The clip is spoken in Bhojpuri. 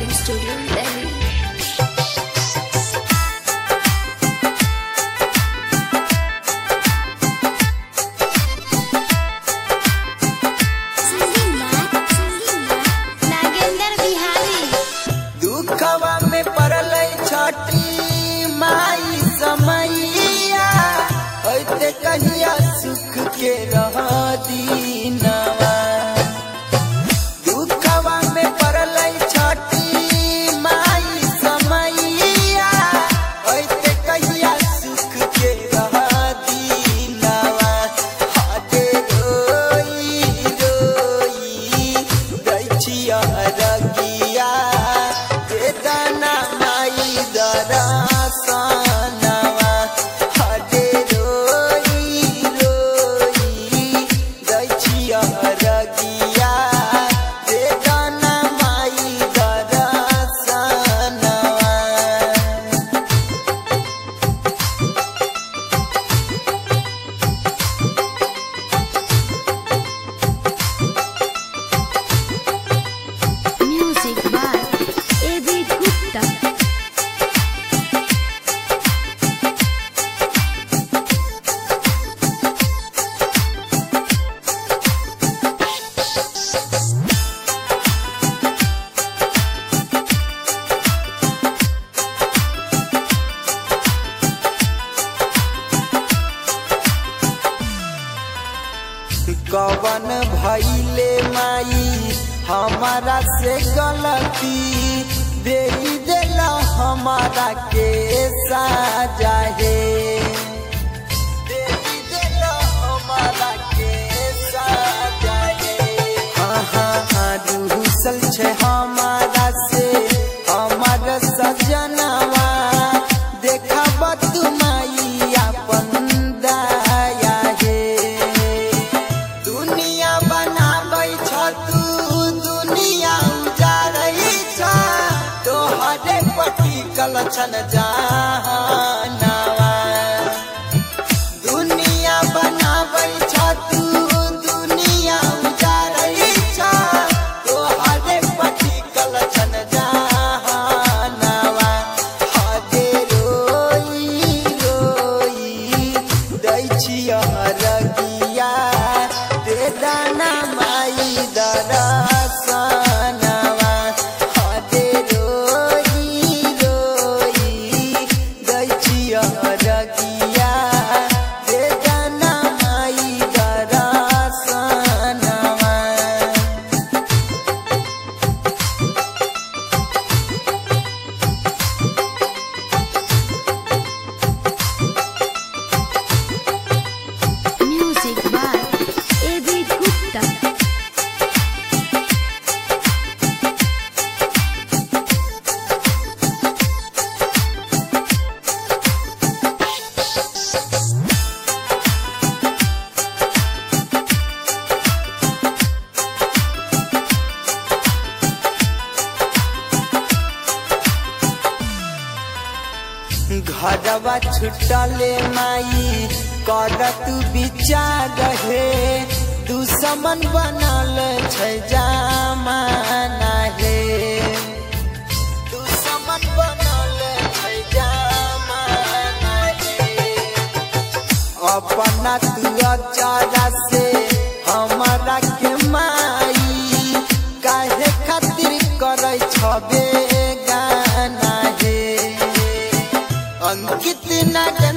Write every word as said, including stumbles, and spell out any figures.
Recording Studio, Delhi. कहिया सुख के रहा दीनवा दुखवा में पड़ल छठी माई समैया ऐसे कहिया सुख के रहा दीनवा हाथे रोई रोई दैछिया रगिया बेदाना माई दरसा कवन भइले माई हमारा से गलती दे देला हमारा के साजा है दे देला हमारा के साजा है हाँ हाँ रूसल छे हमारा से हमारा सजनवा देखा बतू माई अपन कलछन जहानवा दुनिया बनाबै छ तू दुनिया उजारै छ तोहरे पटी कलछन जहानवा हाथे रोई रोई दै छिया रगिया दे दाना माई दरसा घरवा छुटले माई कर तू विचार रहे दुश्मन बनल छै जमाना हे दुश्मन बनल छै जमाना हे अपना तू अचारा से हमारा के माई काहे खातिर करे छबे गाना हे अंकित न